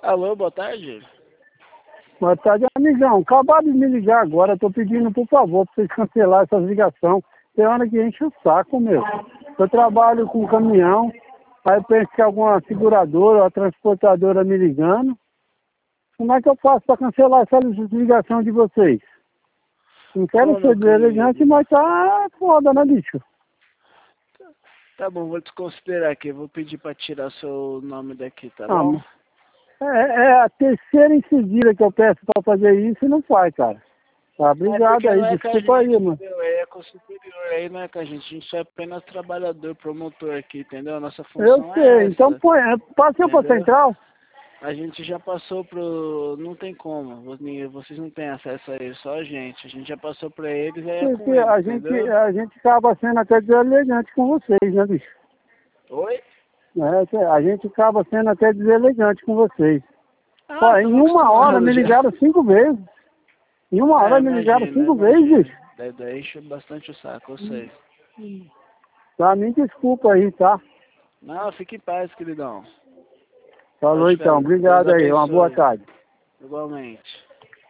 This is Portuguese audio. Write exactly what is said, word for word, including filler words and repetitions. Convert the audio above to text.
Alô, boa tarde. Boa tarde, amigão. Acabaram de me ligar agora. Eu tô pedindo, por favor, para vocês cancelar essas ligações. Tem hora que enche o saco, meu. Eu trabalho com caminhão, aí eu penso que alguma seguradora ou transportadora me ligando. Como é que eu faço para cancelar essa ligação de vocês? Não quero Ô, ser meu deselegante, querido. mas tá foda, né, bicho? Tá bom, vou desconsiderar aqui. Vou pedir pra tirar seu nome daqui, tá Ah, bom? mas é, é a terceira em seguida que eu peço para fazer isso e não faz, cara. Tá, É obrigado porque aí. não é com a Desculpa aí, gente, mano. entendeu? Aí é com o superior, aí não é com a gente. A gente só é apenas trabalhador, promotor aqui, entendeu? A nossa Eu função sei. é Então, essa, põe, passei para entendeu? central. A gente já passou pro... Não tem como. Vocês não têm acesso a ele, só a gente. A gente já passou pra eles, aí é Porque com eles, a gente, entendeu? a gente acaba sendo até deselegante com vocês, né, bicho? Oi? É, a gente acaba sendo até deselegante com vocês. Ah, Ó, em estamos uma hora me acostumados já. ligaram cinco vezes. Em uma É, hora me ligaram imagina, cinco vezes, imagina. bicho. Daí, daí enche bastante o saco, eu sei. Tá, me desculpa aí, tá? Não, fique em paz, queridão. Falou Pode então. ficar. Deus Obrigado aí. Uma boa abençoe. tarde. Igualmente.